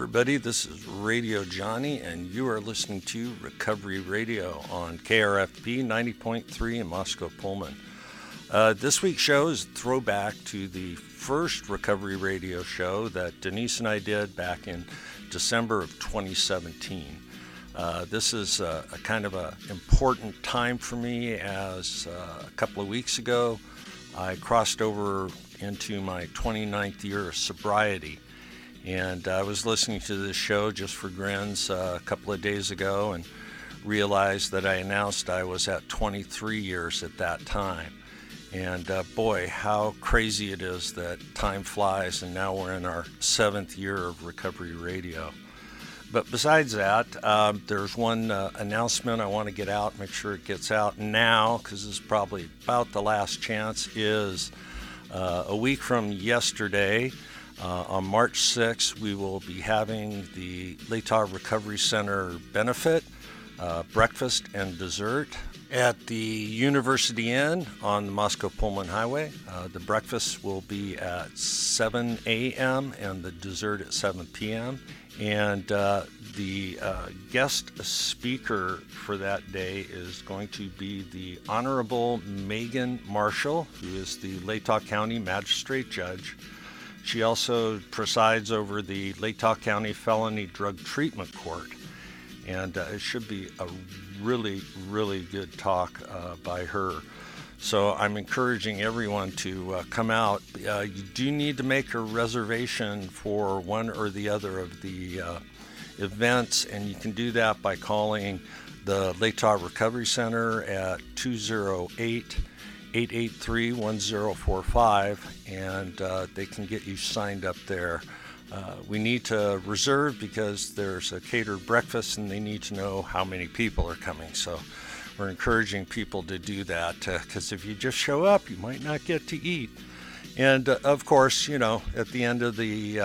everybody. This is Radio Johnny, and you are listening to Recovery Radio on KRFP 90.3 in Moscow, Pullman. This week's show is a throwback to the first Recovery Radio show that Denise and I did back in December of 2017. This is a kind of an important time for me, as a couple of weeks ago I crossed over into my 29th year of sobriety. And I was listening to this show just for grins a couple of days ago and realized that I announced I was at 23 years at that time. And boy, how crazy it is that time flies, and now we're in our 7th year of Recovery Radio. But besides that, there's one announcement I want to get out, make sure it gets out now, because this is probably about the last chance, is a week from yesterday, on March 6th, we will be having the Latah Recovery Center benefit, breakfast and dessert at the University Inn on the Moscow Pullman Highway. The breakfast will be at 7 a.m. and the dessert at 7 p.m. And the guest speaker for that day is going to be the Honorable Megan Marshall, who is the Latah County Magistrate Judge. She also presides over the Latah County Felony Drug Treatment Court. And it should be a really, really good talk by her. So I'm encouraging everyone to come out. You do need to make a reservation for one or the other of the events, and you can do that by calling the Latah Recovery Center at 208-883-1045, and they can get you signed up there. We need to reserve because there's a catered breakfast and they need to know how many people are coming. So we're encouraging people to do that, because if you just show up, you might not get to eat. And of course, you know, at the end of the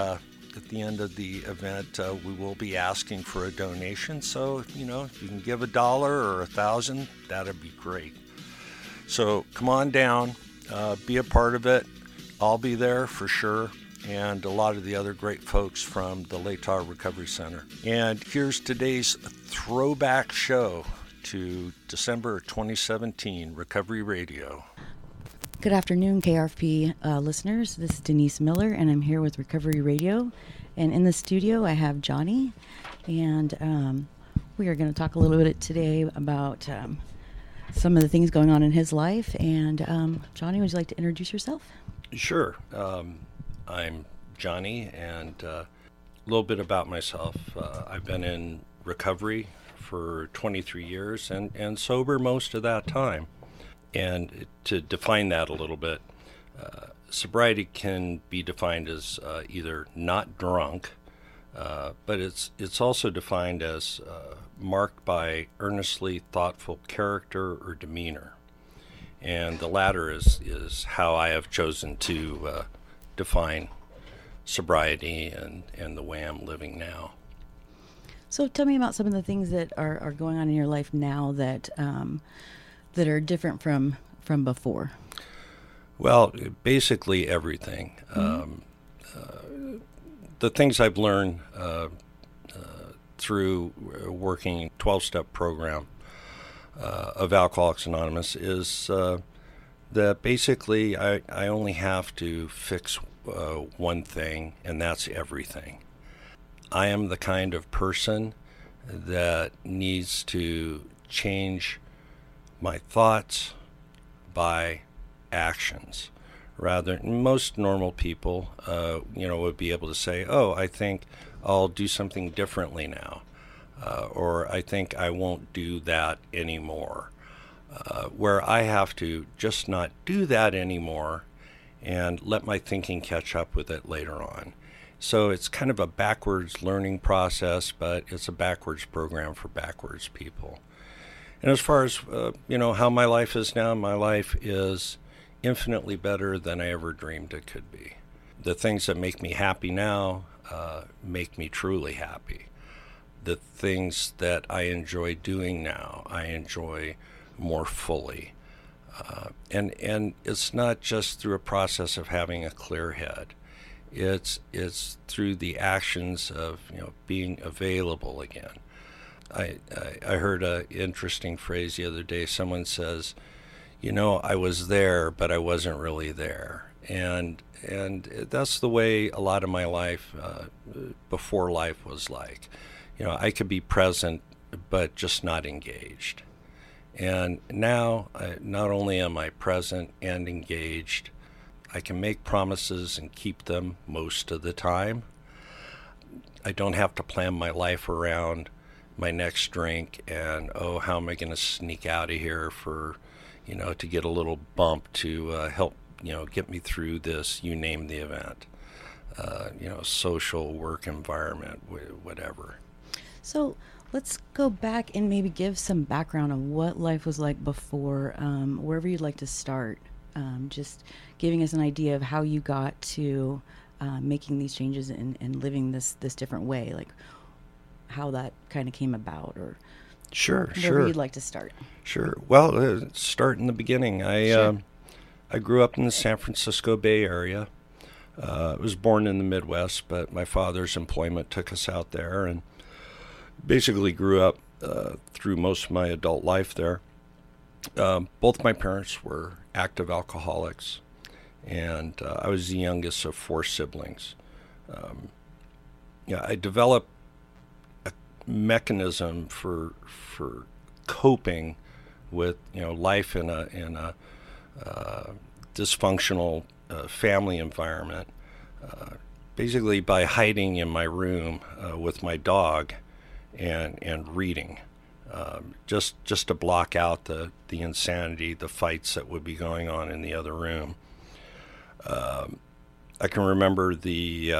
event, we will be asking for a donation. So, you know, if you can give $1 or $1,000, that'd be great. So come on down, be a part of it. I'll be there for sure, and a lot of the other great folks from the Latah Recovery Center. And here's today's throwback show to December 2017 Recovery Radio. Good afternoon, KRFP listeners. This is Denise Miller, and I'm here with Recovery Radio. And in the studio, I have Johnny, and we are going to talk a little bit today about some of the things going on in his life. And Johnny, would you like to introduce yourself? Sure. I'm Johnny, and a little bit about myself. I've been in recovery for 23 years and sober most of that time. And to define that a little bit, sobriety can be defined as either not drunk, but it's also defined as marked by earnestly thoughtful character or demeanor. And the latter is how I have chosen to define sobriety and the way I'm living now. So tell me about some of the things that are going on in your life now that that are different from before. Well, basically everything. Mm-hmm. The things I've learned through working 12-step program of Alcoholics Anonymous is that basically I only have to fix one thing, and that's everything. I am the kind of person that needs to change my thoughts by actions. Rather, most normal people, would be able to say, oh, I think I'll do something differently now. Or I think I won't do that anymore. Where I have to just not do that anymore and let my thinking catch up with it later on. So it's kind of a backwards learning process, but it's a backwards program for backwards people. And as far as, how my life is now, my life is infinitely better than I ever dreamed it could be. The things that make me happy now make me truly happy. The things that I enjoy doing now, I enjoy more fully. And it's not just through a process of having a clear head. It's through the actions of being available again. I heard an interesting phrase the other day. Someone says, I was there, but I wasn't really there. And that's the way a lot of my life before life was like. I could be present, but just not engaged. And now, not only am I present and engaged, I can make promises and keep them most of the time. I don't have to plan my life around my next drink and, how am I going to sneak out of here for, to get a little bump to help, get me through this, you name the event, social, work environment, whatever. So let's go back and maybe give some background of what life was like before, wherever you'd like to start. Just giving us an idea of how you got to making these changes and living this different way, like how that kind of came about, or Sure. you'd like to start. Sure. Well, start in the beginning. I grew up in the San Francisco Bay Area. I was born in the Midwest, but my father's employment took us out there, and basically grew up through most of my adult life there. Both my parents were active alcoholics, and I was the youngest of 4 siblings. I developed a mechanism for coping with life in a dysfunctional family environment, basically by hiding in my room with my dog and reading. Just to block out the insanity, the fights that would be going on in the other room. I can remember the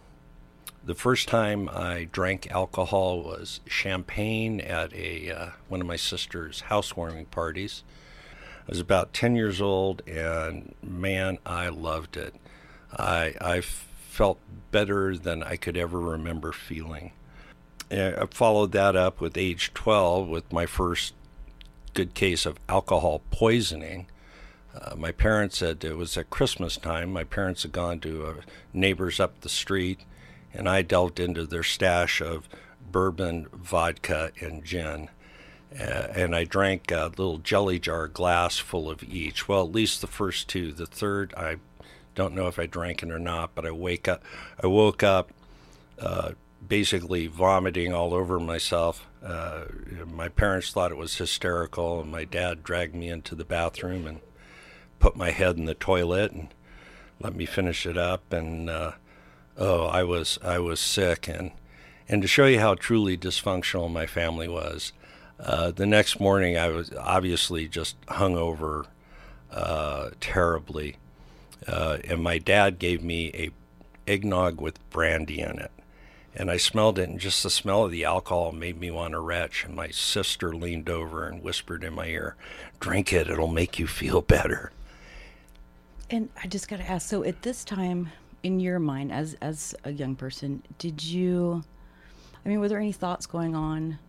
first time I drank alcohol was champagne at one of my sister's housewarming parties. I was about 10 years old, and man, I loved it. I felt better than I could ever remember feeling. I followed that up with age 12 with my first good case of alcohol poisoning. My parents said it was at Christmas time. My parents had gone to neighbors up the street, and I delved into their stash of bourbon, vodka, and gin. And I drank a little jelly jar glass full of each. Well, at least the first 2. The third, I don't know if I drank it or not, but I woke up basically vomiting all over myself. My parents thought it was hysterical, and my dad dragged me into the bathroom and put my head in the toilet and let me finish it up. And I was sick. And to show you how truly dysfunctional my family was, the next morning I was obviously just hungover terribly, and my dad gave me a eggnog with brandy in it. And I smelled it, and just the smell of the alcohol made me want to retch. And my sister leaned over and whispered in my ear, "Drink it, it'll make you feel better." And I just got to ask, so at this time, in your mind, as a young person, were there any thoughts going on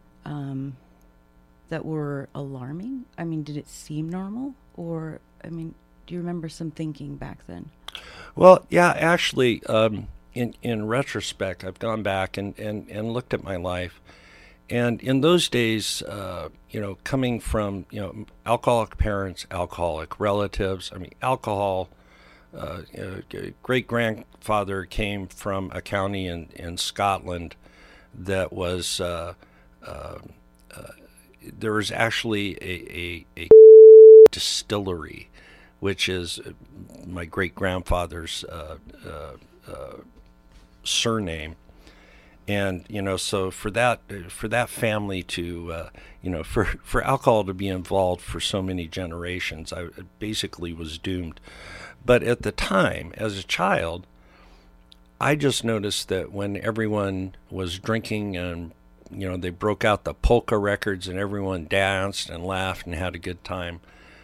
that were alarming? I mean, did it seem normal? Or, do you remember some thinking back then? Well, yeah, actually, in retrospect, I've gone back and looked at my life. And in those days, coming from, alcoholic parents, alcoholic relatives, alcohol, great-grandfather came from a county in Scotland that was, there was actually a distillery, which is my great-grandfather's surname. And so for that family to for alcohol to be involved for so many generations, I basically was doomed. But at the time, as a child, I just noticed that when everyone was drinking and they broke out the polka records and everyone danced and laughed and had a good time,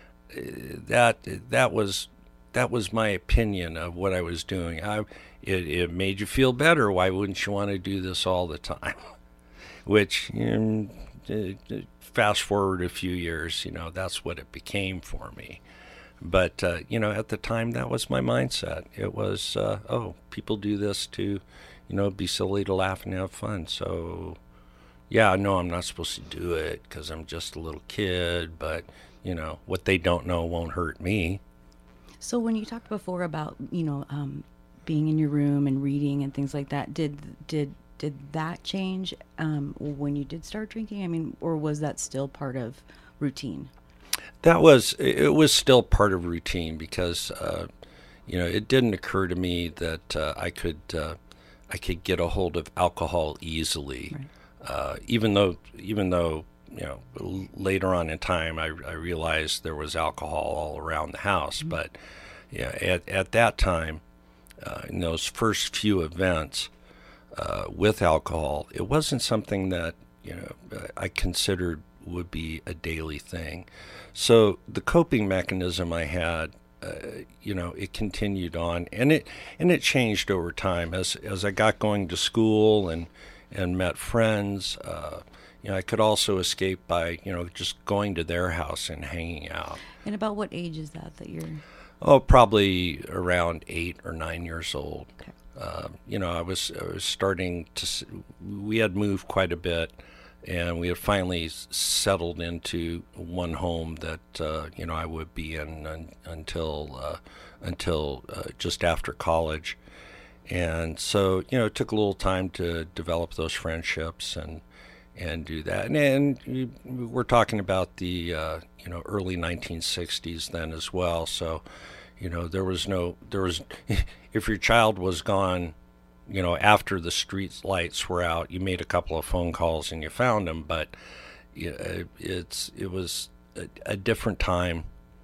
that was my opinion of what I was doing. It made you feel better. Why wouldn't you want to do this all the time? Which, fast forward a few years, that's what it became for me. But, at the time, that was my mindset. It was, people do this to, be silly, to laugh and have fun. So, yeah, no, I'm not supposed to do it because I'm just a little kid. But, what they don't know won't hurt me. So when you talked before about, being in your room and reading and things like that, did that change when you did start drinking? I mean, or was that still part of routine? It was still part of routine because, it didn't occur to me that I could get a hold of alcohol easily. Right. Even though, later on in time, I realized there was alcohol all around the house. Mm-hmm. But at that time, in those first few events with alcohol, it wasn't something that, I considered would be a daily thing. So the coping mechanism I had, it continued on, and it changed over time as I got going to school and met friends. I could also escape by, just going to their house and hanging out. And about what age is that you're? Oh, probably around 8 or 9 years old. Okay. I was starting to. We had moved quite a bit, and we had finally settled into one home that I would be in until just after college. And so, it took a little time to develop those friendships and do that. And we're talking about the, early 1960s then as well. So, if your child was gone, after the street lights were out, you made a couple of phone calls and you found them. But it was a different time.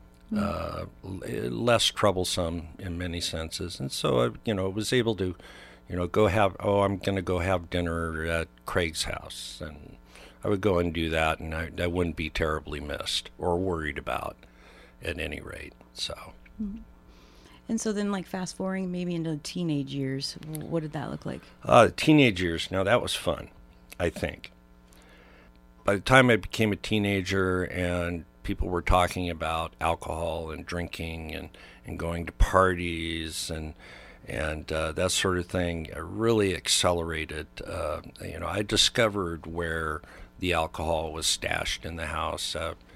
Less troublesome in many senses, and so I was able to, I'm going to go have dinner at Craig's house, and I would go and do that, and I wouldn't be terribly missed or worried about, at any rate. So. And so then, like, fast forwarding maybe into teenage years, what did that look like? Teenage years. Now that was fun, I think. By the time I became a teenager and people were talking about alcohol and drinking and going to parties and that sort of thing, really accelerated. I discovered where the alcohol was stashed in the house.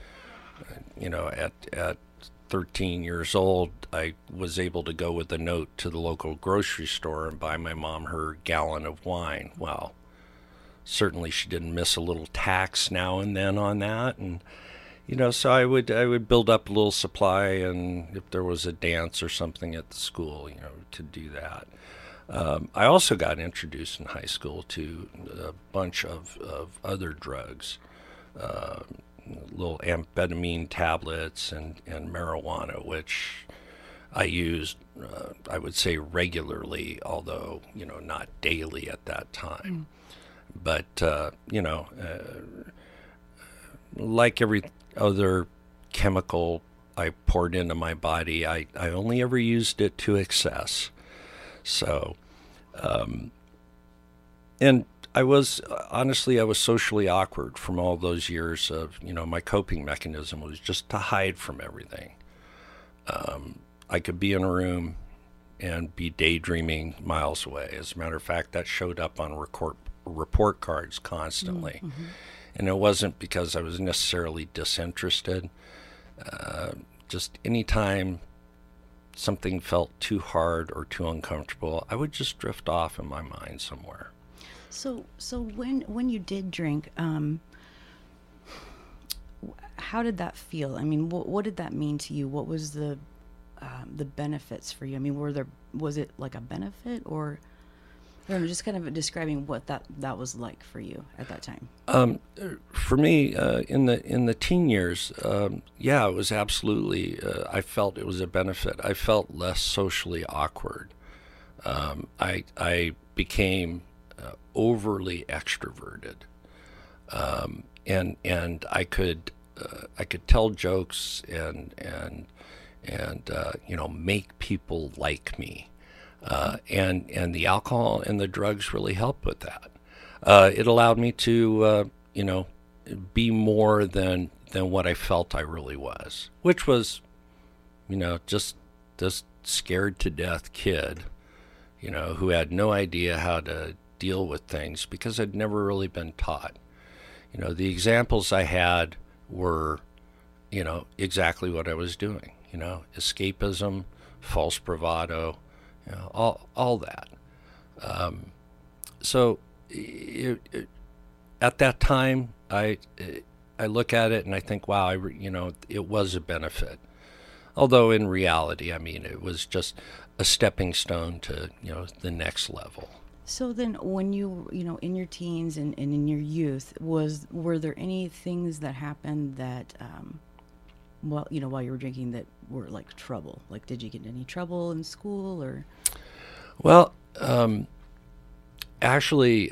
At 13 years old, I was able to go with a note to the local grocery store and buy my mom her gallon of wine. Well, certainly she didn't miss a little tax now and then on that, and so I would build up a little supply, and if there was a dance or something at the school, to do that. I also got introduced in high school to a bunch of other drugs, little amphetamine tablets and marijuana, which I used, I would say regularly, although, not daily at that time. But, like every other chemical I poured into my body, I only ever used it to excess. So, and I was socially awkward from all those years of, my coping mechanism was just to hide from everything. I could be in a room and be daydreaming miles away. As a matter of fact, that showed up on report cards constantly. Mm-hmm. And it wasn't because I was necessarily disinterested. Just anytime something felt too hard or too uncomfortable, I would just drift off in my mind somewhere. So when you did drink, how did that feel? I mean, what did that mean to you? What was the benefits for you? I mean, was it like a benefit, or I don't know, just kind of describing what that was like for you at that time? For me, in the teen years, it was absolutely. I felt it was a benefit. I felt less socially awkward. I became overly extroverted, and I could tell jokes and make people like me. And the alcohol and the drugs really helped with that. It allowed me to, be more than what I felt I really was, which was, just this scared to death kid, who had no idea how to deal with things because I'd never really been taught. The examples I had were, exactly what I was doing, escapism, false bravado, all that. So at that time, I look at it and I think, wow, it was a benefit. Although in reality, it was just a stepping stone to, the next level. So then when you, in your teens and in your youth, were there any things that happened that, while you were drinking that were like trouble? Like, did you get in any trouble in school or? Well, actually,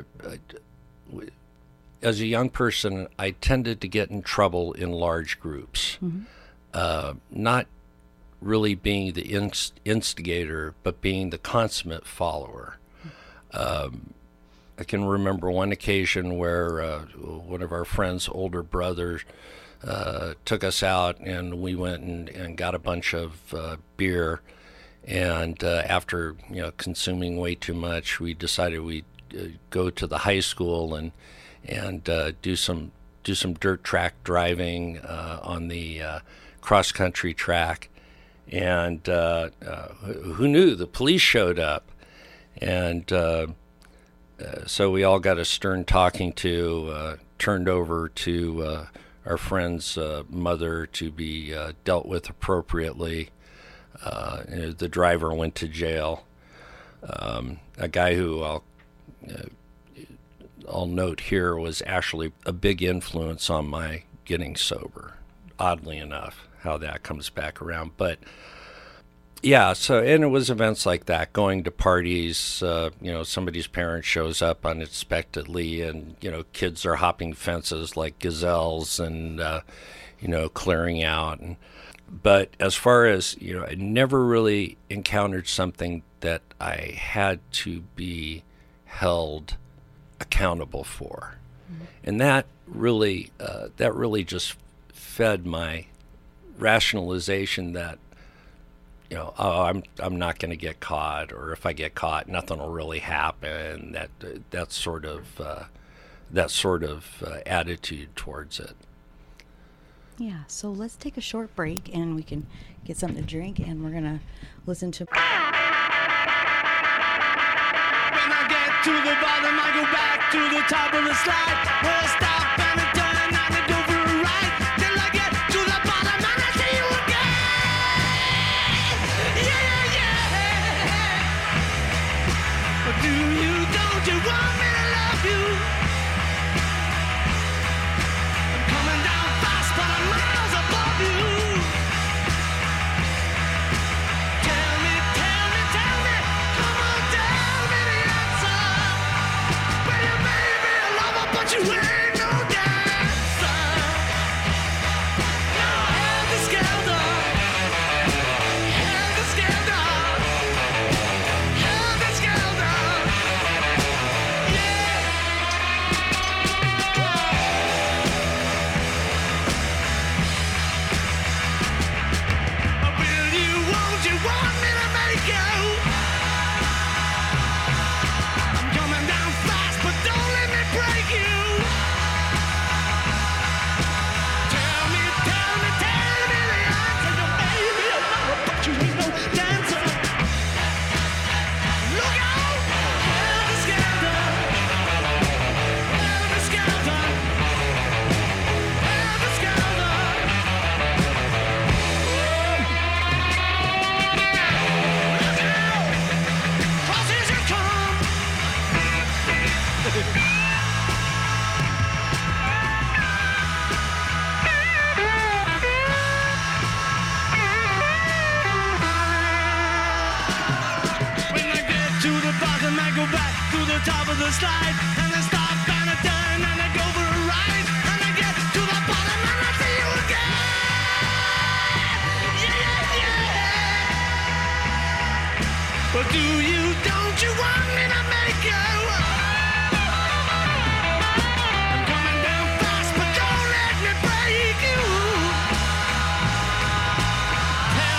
as a young person, I tended to get in trouble in large groups. Mm-hmm. Not really being the instigator, but being the consummate follower. I can remember one occasion where one of our friends' older brothers took us out, and we went and got a bunch of beer. And after consuming way too much, we decided we'd go to the high school and do some dirt track driving on the cross country track. And who knew? The police showed up. And so we all got a stern talking to, turned over to our friend's mother to be dealt with appropriately. The driver went to jail. A guy who I'll note here was actually a big influence on my getting sober, oddly enough, how that comes back around. But yeah, and it was events like that, going to parties, somebody's parent shows up unexpectedly, and, kids are hopping fences like gazelles and, clearing out. But as far as, I never really encountered something that I had to be held accountable for. Mm-hmm. And that really just fed my rationalization that, I'm not going to get caught, or if I get caught, nothing will really happen. That sort of attitude towards it. Yeah. So let's take a short break, and we can get something to drink, and we're gonna listen to. When I get to the bottom, I go back to the top of the slide. We'll stop and a turn and I go for a ride till I get to the bottom and I see you again. But don't you want me to love you? I'm coming down fast, but I'm miles above you. Tell me, come on, tell me the answer. Well, you may be a lover, but you ain't no dancer. Now helter skelter, helter skelter, helter skelter. Won't you want me to make you? I'm coming down fast, but don't let me break you. Tell me the answer. You may be a lover, but you ain't no dancer. Look out! Helter skelter, helter skelter, helter skelter. Crosses you come. When I get to the bottom, I go back to the top of the slide, and I stop and I turn and I go for a ride, and I get to the bottom and I see you again. But don't you want me to make you? I'm coming down fast, but don't let me break you.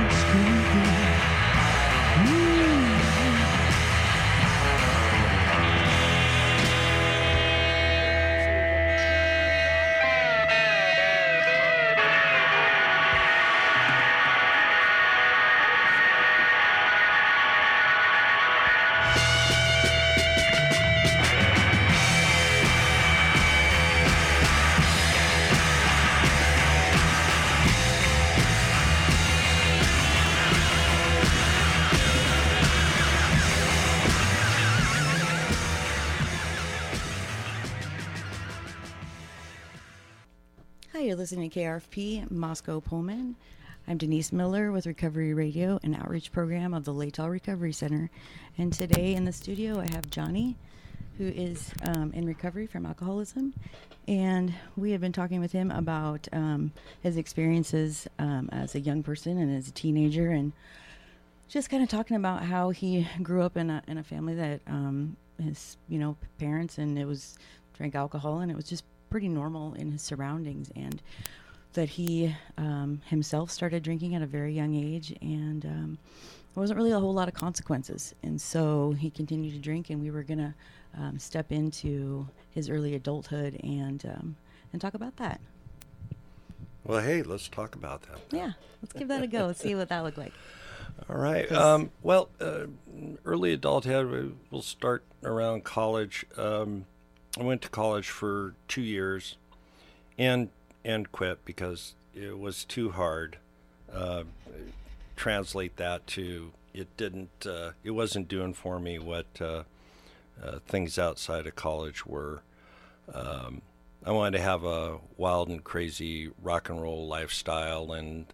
You're listening to KRFP Moscow Pullman. I'm Denise Miller with Recovery Radio, an outreach program of the Laytal Recovery Center. And today in the studio I have Johnny, who is in recovery from alcoholism. And we have been talking with him about his experiences as a young person and as a teenager, and just kind of talking about how he grew up in a family that his parents and it was drank alcohol, and it was just pretty normal in his surroundings, and that he himself started drinking at a very young age, and there wasn't really a whole lot of consequences, and so he continued to drink, and we were gonna step into his early adulthood and talk about that. Well, hey, let's talk about that. Yeah, let's give that a go. Let's see what that looked like. All right. Early adulthood, we'll start around college. I went to college for 2 years and quit because it was too hard. Translate that to it wasn't doing for me what things outside of college were. I wanted to have a wild and crazy rock and roll lifestyle, and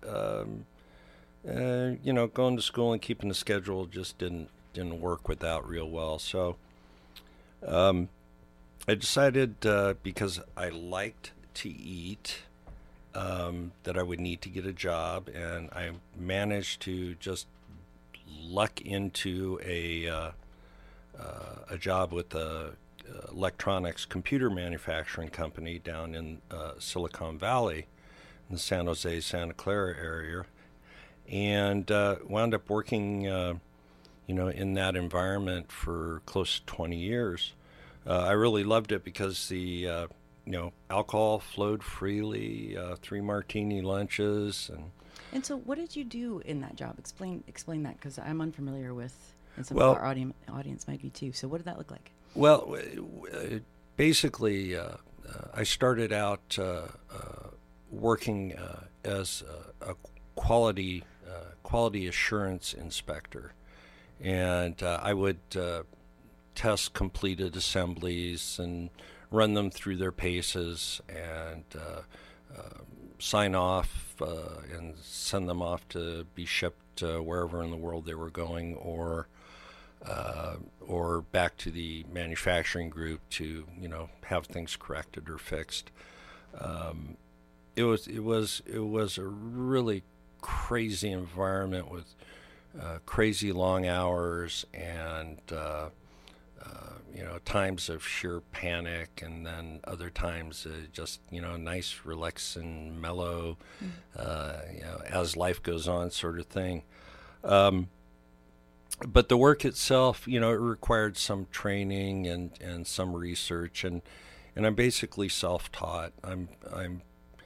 going to school and keeping the schedule just didn't work with that real well. So I decided, because I liked to eat, that I would need to get a job, and I managed to just luck into a job with a electronics computer manufacturing company down in Silicon Valley, in the San Jose, Santa Clara area, and wound up working, in that environment for close to 20 years. I really loved it because the alcohol flowed freely, 3 martini lunches, and so what did you do in that job? Explain that, because I'm unfamiliar with, and some of our audience might be too. So what did that look like? Well, basically, I started out working as a quality assurance inspector, and I would test completed assemblies and run them through their paces, and sign off and send them off to be shipped wherever in the world they were going, or back to the manufacturing group to have things corrected or fixed. It was a really crazy environment with crazy long hours, and times of sheer panic, and then other times just nice, relaxing, mellow, as life goes on, sort of thing. But the work itself, it required some training and some research, and I'm basically self-taught. I'm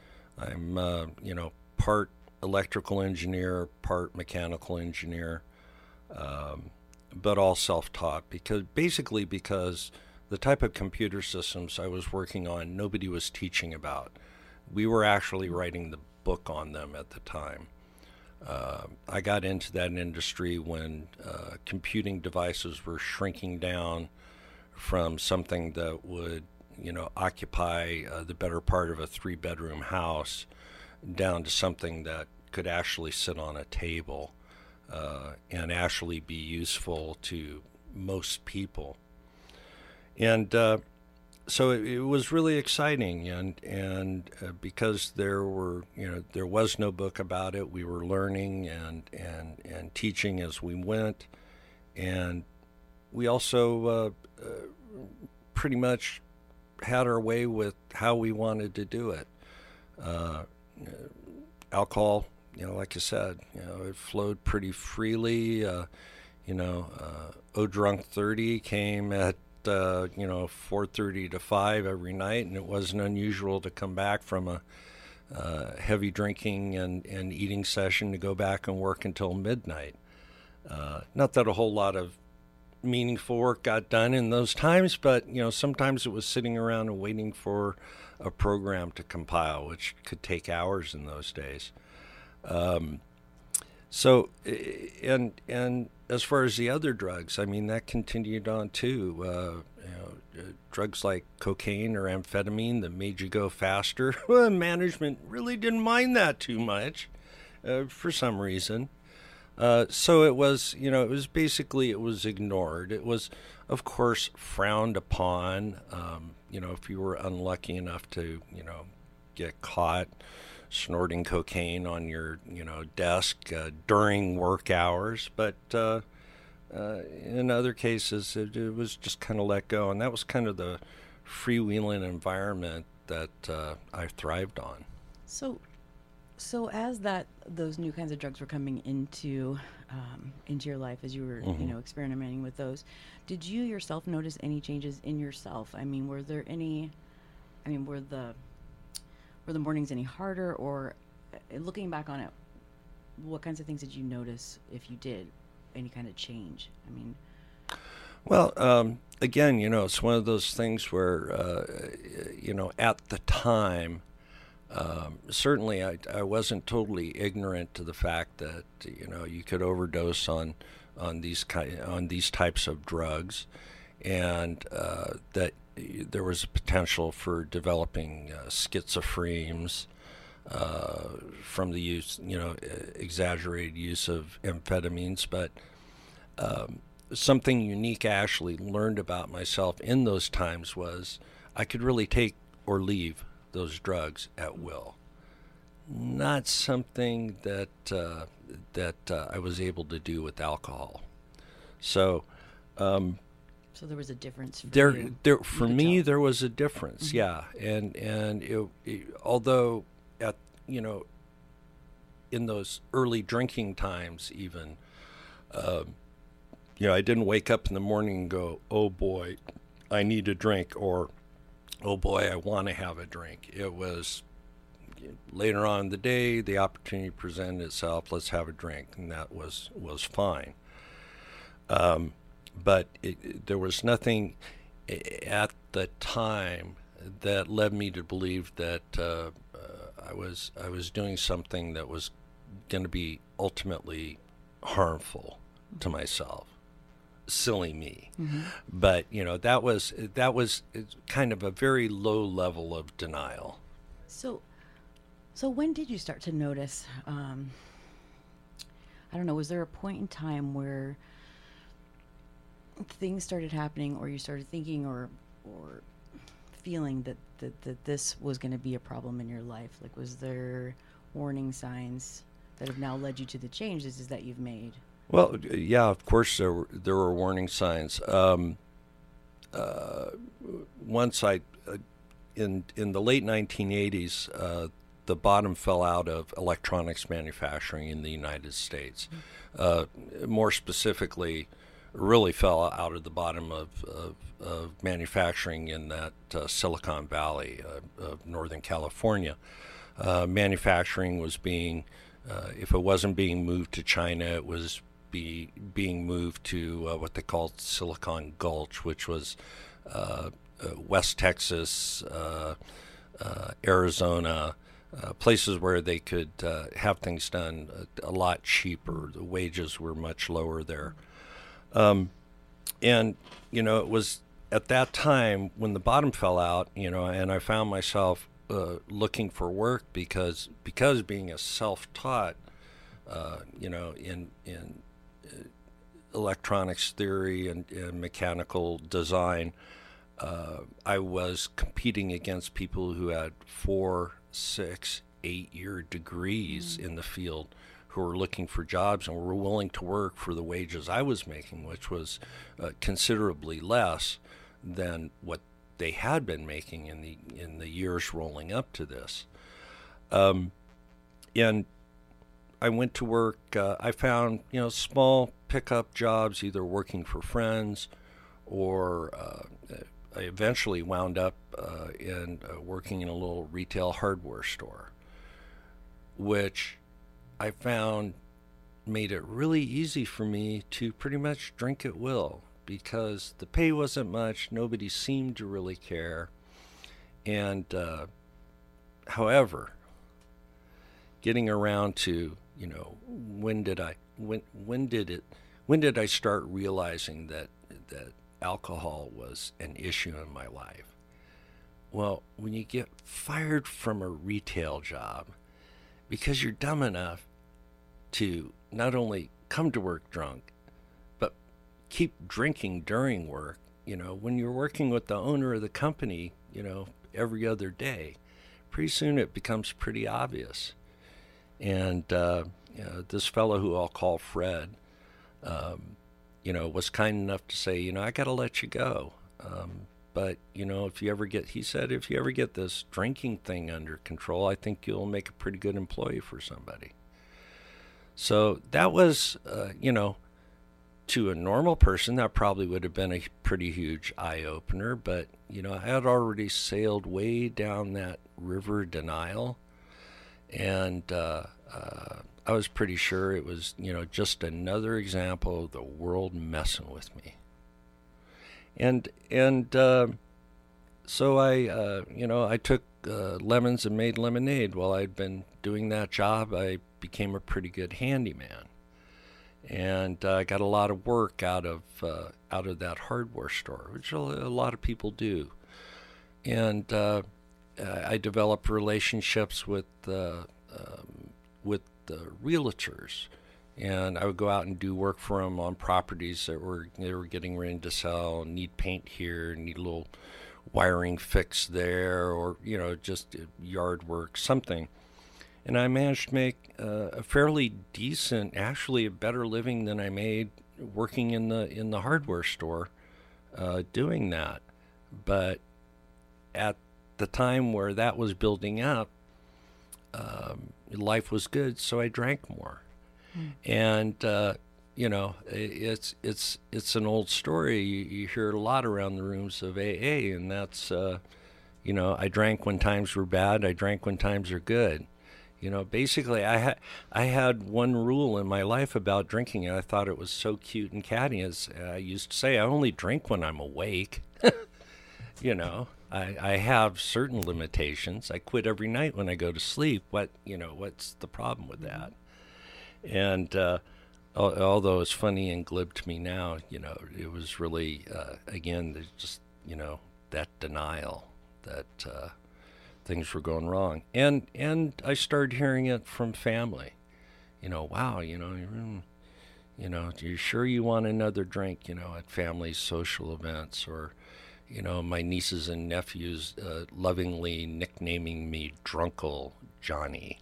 part electrical engineer, part mechanical engineer, but all self-taught, because the type of computer systems I was working on, nobody was teaching about. We were actually writing the book on them at the time. I got into that industry when computing devices were shrinking down from something that would, occupy the better part of a 3-bedroom house, down to something that could actually sit on a table and actually be useful to most people. And so it was really exciting, and because there was no book about it, we were learning and teaching as we went, and we also pretty much had our way with how we wanted to do it. Alcohol like I said, it flowed pretty freely. O-Drunk 30 came at 4:30 to 5 every night, and it wasn't unusual to come back from a heavy drinking and eating session to go back and work until midnight. Not that a whole lot of meaningful work got done in those times, but sometimes it was sitting around and waiting for a program to compile, which could take hours in those days. So, and as far as the other drugs, I mean, that continued on too. Drugs like cocaine or amphetamine that made you go faster. Well, management really didn't mind that too much, for some reason. So it was, it was ignored. It was, of course, frowned upon. If you were unlucky enough to, get caught snorting cocaine on your, desk during work hours. But in other cases, it was just kind of let go. And that was kind of the freewheeling environment that I thrived on. So as those new kinds of drugs were coming into your life, as you were experimenting with those, did you yourself notice any changes in yourself? I mean, were there any? I mean, were the mornings any harder, or looking back on it, what kinds of things did you notice, if you did, any kind of change? I mean, well, again, it's one of those things where at the time. Certainly, I wasn't totally ignorant to the fact that you could overdose on these types of drugs, and that there was a potential for developing schizophrenias from the use, exaggerated use of amphetamines. But something unique I actually learned about myself in those times was I could really take or leave those drugs at will. Not something that I was able to do with alcohol. So so there was a difference for there for me. There was a difference, yeah. And although at in those early drinking times, even I didn't wake up in the morning and go, "Oh boy, I need a drink," or "Oh boy, I want to have a drink." It was later on in the day, the opportunity presented itself, let's have a drink, and that was fine. But there was nothing at the time that led me to believe that I was doing something that was going to be ultimately harmful to myself. Silly me. But that was kind of a very low level of denial. So when did you start to notice, I don't know, was there a point in time where things started happening, or you started thinking or feeling that this was going to be a problem in your life? Like, was there warning signs that have now led you to the changes that you've made? Well, yeah, of course there were warning signs. Once in the late 1980s, the bottom fell out of electronics manufacturing in the United States. More specifically, really fell out of the bottom of manufacturing in that Silicon Valley of Northern California. Manufacturing was being, if it wasn't being moved to China, it was being moved to what they called Silicon Gulch, which was West Texas, Arizona, places where they could have things done a lot cheaper. The wages were much lower there. And, it was at that time when the bottom fell out, and I found myself looking for work because being a self-taught, in electronics theory and mechanical design, I was competing against people who had 4, 6, 8-year degrees in the field, who were looking for jobs and were willing to work for the wages I was making, which was considerably less than what they had been making in the years rolling up to this. And I went to work. I found, small pickup jobs, either working for friends or I eventually wound up in working in a little retail hardware store, which I found made it really easy for me to pretty much drink at will because the pay wasn't much. Nobody seemed to really care. And however, getting around to, when did I start realizing that alcohol was an issue in my life? Well, when you get fired from a retail job because you're dumb enough to not only come to work drunk, but keep drinking during work, when you're working with the owner of the company, every other day, pretty soon it becomes pretty obvious. And this fellow who I'll call Fred, was kind enough to say, I got to let you go. But, he said, if you ever get this drinking thing under control, I think you'll make a pretty good employee for somebody. So that was, to a normal person, that probably would have been a pretty huge eye-opener. But, I had already sailed way down that river denial. And I was pretty sure it was, just another example of the world messing with me. And so I took lemons and made lemonade. While I'd been doing that job, I became a pretty good handyman, and I got a lot of work out of that hardware store, which a lot of people do. And I developed relationships with the realtors, and I would go out and do work for them on properties that they were getting ready to sell. Need paint here, need a little wiring fix there, or just yard work, something. And I managed to make a fairly decent, actually a better living than I made working in the hardware store doing that. But at the time where that was building up, life was good, so I drank more. And it's an old story. You hear it a lot around the rooms of AA, and that's I drank when times were bad. I drank when times are good. Basically, I had one rule in my life about drinking, and I thought it was so cute and catty. As I used to say, I only drink when I'm awake. I have certain limitations. I quit every night when I go to sleep. What's the problem with that? And although it's funny and glib to me now, it was really, again, there's just, that denial that things were going wrong. And I started hearing it from family. Wow, you sure you want another drink, at family social events, or, my nieces and nephews lovingly nicknaming me Drunkle Johnny.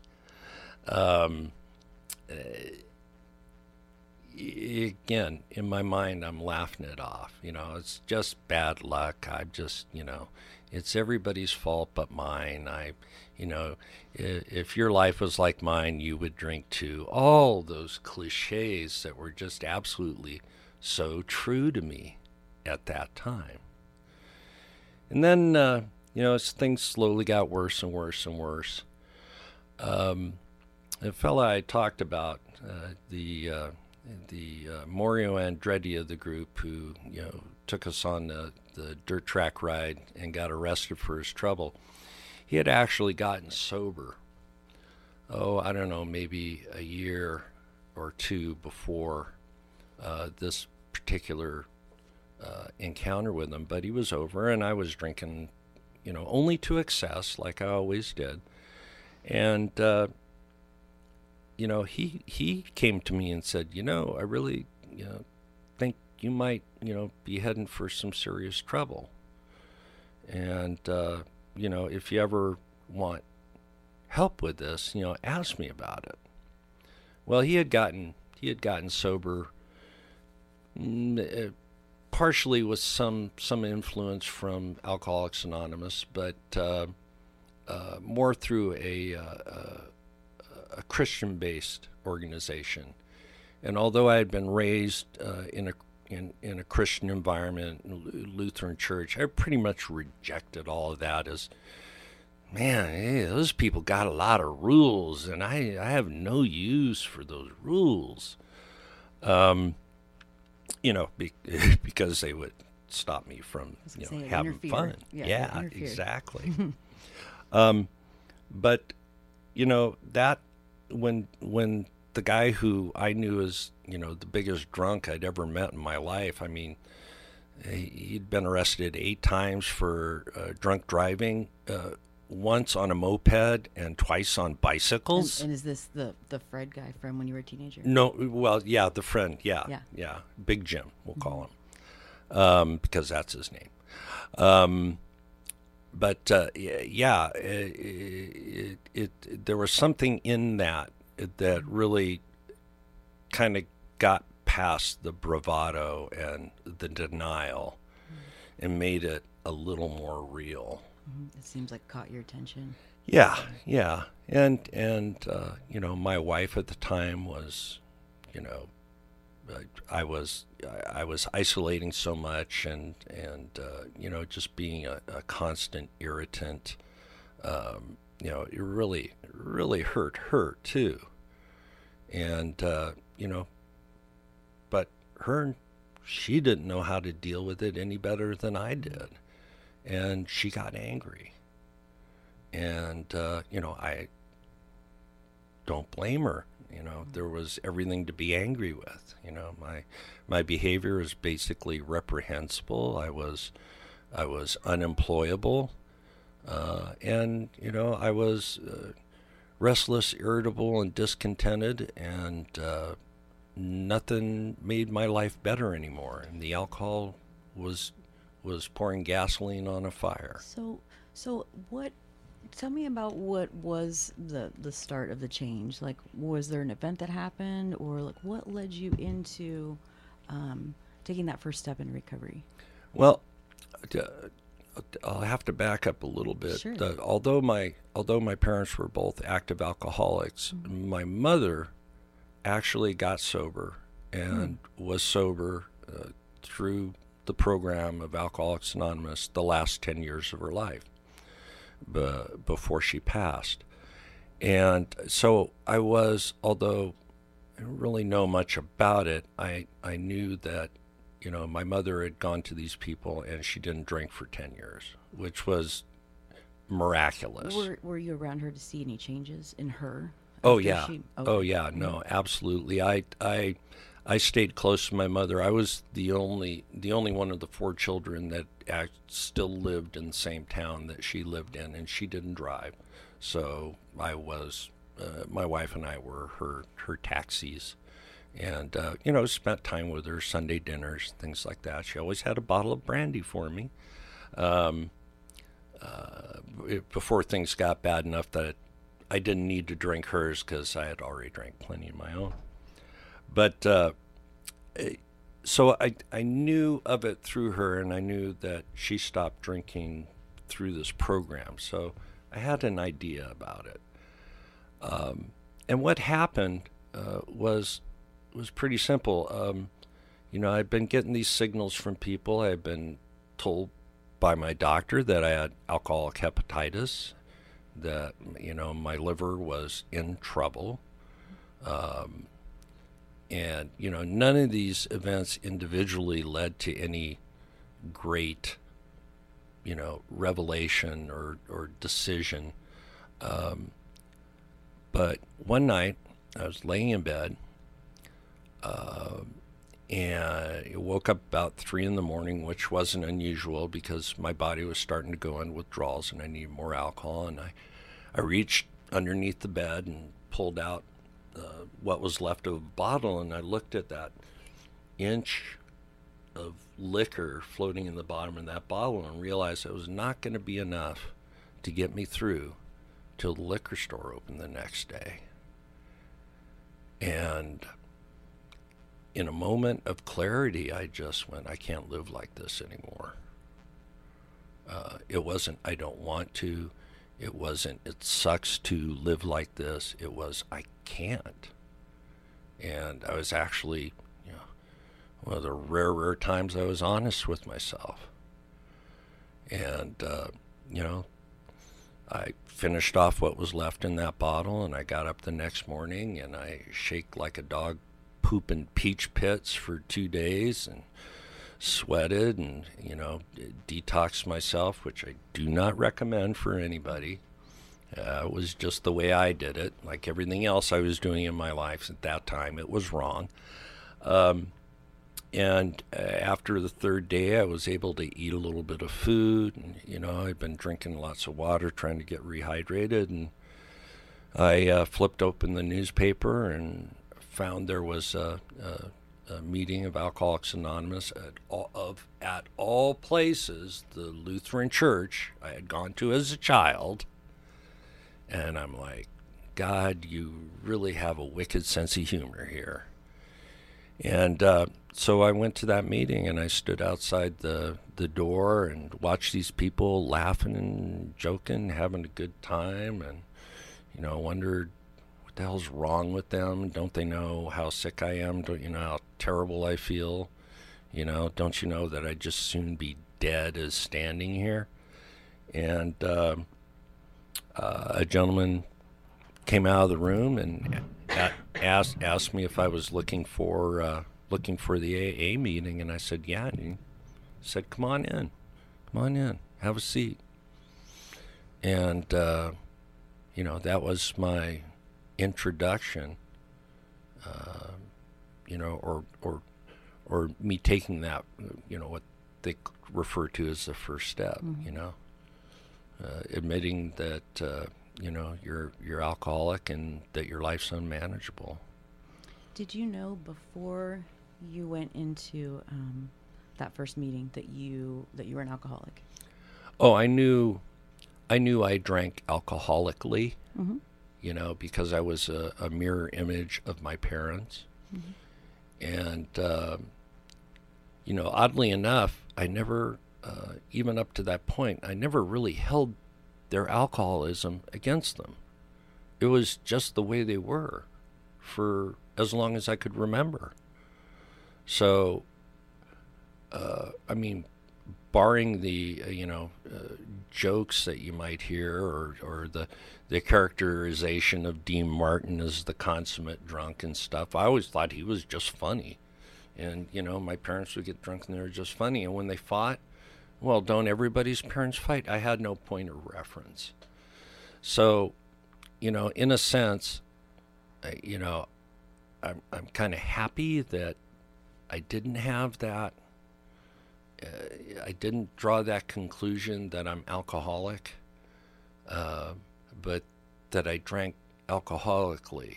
Again, in my mind, I'm laughing it off. It's just bad luck. I'm just, it's everybody's fault but mine. If your life was like mine, you would drink too. All those cliches that were just absolutely so true to me at that time. And then, as things slowly got worse and worse and worse, the fella I talked about, the Mario Andretti of the group, who took us on the dirt track ride and got arrested for his trouble, he had actually gotten sober. I don't know, maybe a year or two before this particular encounter with him, but he was over, and I was drinking, only to excess, like I always did, and. He came to me and said, I really, think you might, be heading for some serious trouble. And, if you ever want help with this, ask me about it. Well, he had gotten sober, partially with some influence from Alcoholics Anonymous, but more through a a Christian-based organization. And although I had been raised in a Christian environment, Lutheran church, I pretty much rejected all of that as, man, hey, those people got a lot of rules, and I have no use for those rules. Because they would stop me from, having fun. Yeah, exactly. But, that when the guy who I knew as, the biggest drunk I'd ever met in my life, I mean, he'd been arrested 8 times for drunk driving, once on a moped and twice on bicycles. And is this the Fred guy from when you were a teenager? No, well, yeah, the friend, yeah. Big Jim, we'll call him, because that's his name. But there was something in that really kind of got past the bravado and the denial and made it a little more real. It seems like caught your attention. Yeah. And my wife at the time was, I was isolating so much and just being a constant irritant. It really hurt her too. And but she didn't know how to deal with it any better than I did. And she got angry. And, I don't blame her. There was everything to be angry with. My behavior is basically reprehensible. I was unemployable. And, I was restless, irritable, and discontented. And nothing made my life better anymore. And the alcohol was pouring gasoline on a fire. So what? Tell me about what was the start of the change. Like, was there an event that happened, or like what led you into taking that first step in recovery? Well, I'll have to back up a little bit. Sure. Although my parents were both active alcoholics, my mother actually got sober and was sober through the program of Alcoholics Anonymous the last 10 years of her life before she passed. And so I was, although I didn't really know much about it, I knew that, my mother had gone to these people and she didn't drink for 10 years, which was miraculous. Were you around her to see any changes in her? Oh, yeah. Oh, yeah. No, absolutely. I stayed close to my mother. I was the only one of the 4 children that still lived in the same town that she lived in, and she didn't drive. So I was, my wife and I were her taxis, and spent time with her, Sunday dinners, things like that. She always had a bottle of brandy for me. Before things got bad enough that I didn't need to drink hers because I had already drank plenty of my own. But so I knew of it through her, and I knew that she stopped drinking through this program. So I had an idea about it. And what happened was pretty simple. I'd been getting these signals from people. I had been told by my doctor that I had alcoholic hepatitis, that, my liver was in trouble. And, none of these events individually led to any great, revelation or decision. But one night I was laying in bed, and I woke up about 3 a.m, which wasn't unusual because my body was starting to go into withdrawals and I needed more alcohol. And I reached underneath the bed and pulled out what was left of a bottle, and I looked at that inch of liquor floating in the bottom of that bottle and realized it was not going to be enough to get me through till the liquor store opened the next day. And in a moment of clarity, I just went, I can't live like this anymore. It wasn't, I don't want to. It wasn't, it sucks to live like this. It was, I can't. And I was actually, one of the rare times I was honest with myself. And, I finished off what was left in that bottle, and I got up the next morning and I shaked like a dog pooping peach pits for 2 days and sweated and, detoxed myself, which I do not recommend for anybody. It was just the way I did it. Like everything else I was doing in my life at that time, it was wrong. And after the third day, I was able to eat a little bit of food. And, I'd been drinking lots of water, trying to get rehydrated. And I flipped open the newspaper and found there was a meeting of Alcoholics Anonymous at all places, the Lutheran Church I had gone to as a child. And I'm like, God, you really have a wicked sense of humor here. And so I went to that meeting, and I stood outside the door and watched these people laughing and joking, having a good time, and, wondered what the hell's wrong with them. Don't they know how sick I am? Don't you know how terrible I feel? Don't you know that I'd just soon be dead as standing here? And a gentleman came out of the room and asked me if I was looking for the AA meeting, and I said, yeah. And he said, come on in, have a seat. And that was my introduction, or me taking that, what they refer to as the first step. Admitting that you're alcoholic and that your life's unmanageable. Did you know before you went into that first meeting that you were an alcoholic? Oh, I knew I drank alcoholically, because I was a mirror image of my parents. And oddly enough, I never, even up to that point, I never really held their alcoholism against them. It was just the way they were for as long as I could remember. So, barring the, jokes that you might hear or the characterization of Dean Martin as the consummate drunk and stuff, I always thought he was just funny. And, my parents would get drunk and they were just funny. And when they fought, well, don't everybody's parents fight? I had no point of reference. So, in a sense, I'm kind of happy that I didn't have that. I didn't draw that conclusion that I'm alcoholic, but that I drank alcoholically.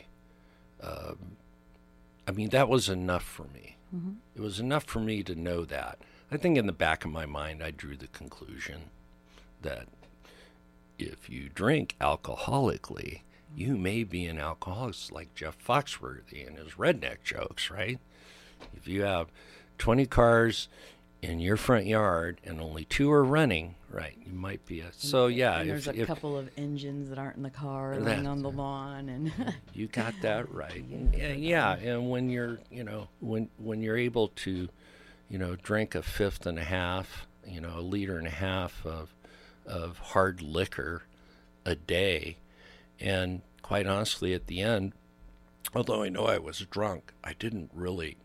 That was enough for me. It was enough for me to know that. I think in the back of my mind, I drew the conclusion that if you drink alcoholically, you may be an alcoholic, like Jeff Foxworthy and his redneck jokes, right? If you have 20 cars in your front yard and only 2 are running, right, you might be so yeah. And there's a couple of engines that aren't in the car laying on the lawn, and you got that right. Yeah, and when you're, when you're able to, drink a fifth and a half, a liter and a half of hard liquor a day, and quite honestly, at the end, although I know I was drunk, I didn't really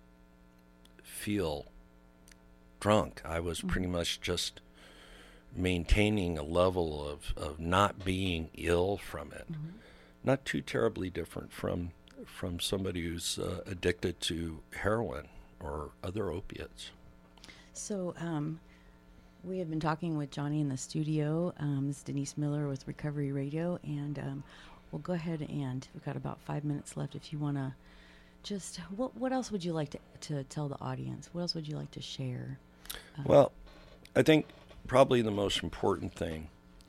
feel drunk. I was pretty much just maintaining a level of not being ill from it. Not too terribly different from somebody who's addicted to heroin or other opiates. So we have been talking with Johnny in the studio. This is Denise Miller with Recovery Radio, and we'll go ahead, and we've got about 5 minutes left. If you want to just, what else would you like to tell the audience? What else would you like to share? Well, I think probably the most important thing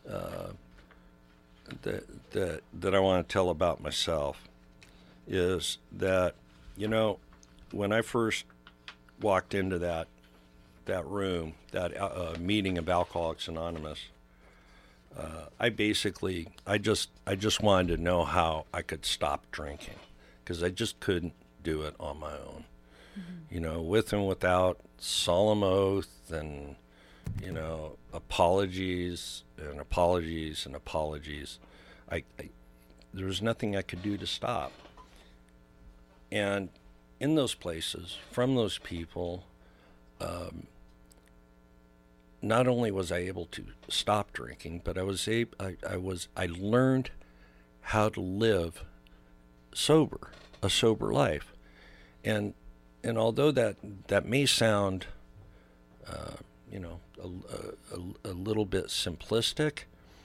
that I want to tell about myself is that, when I first walked into that room, that meeting of Alcoholics Anonymous, I just wanted to know how I could stop drinking, because I just couldn't do it on my own. With and without solemn oath and, apologies and apologies and apologies. There was nothing I could do to stop. And in those places, from those people, not only was I able to stop drinking, but I learned how to live a sober life. And although that may sound, a little bit simplistic,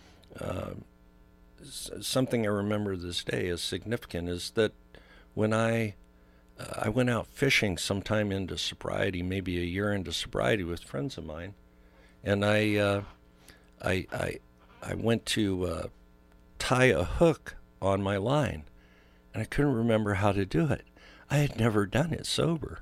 something I remember this day as significant is that when I went out fishing sometime into sobriety, maybe a year into sobriety, with friends of mine, and I went to tie a hook on my line, and I couldn't remember how to do it. I had never done it sober.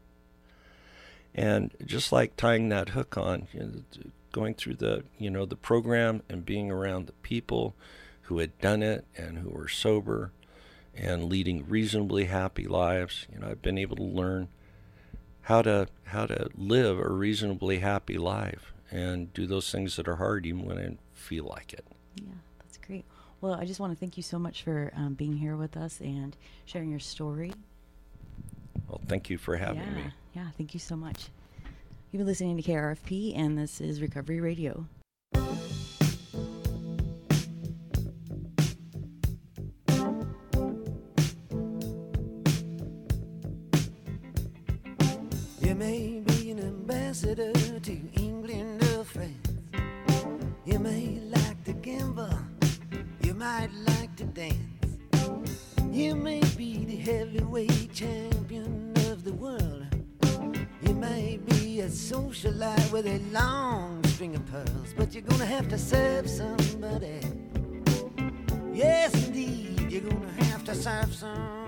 And just like tying that hook on, going through the program and being around the people who had done it and who were sober and leading reasonably happy lives, I've been able to learn how to live a reasonably happy life and do those things that are hard even when I don't feel like it. Yeah, that's great. Well, I just want to thank you so much for being here with us and sharing your story. Well, thank you for having me. Yeah, thank you so much. You've been listening to KRFP, and this is Recovery Radio. You may be an ambassador to England or France. You may like to gamble. You might like to dance. You may be the heavyweight champion of the world. You may be a socialite with a long string of pearls, but you're gonna have to serve somebody. Yes, indeed, you're gonna have to serve somebody.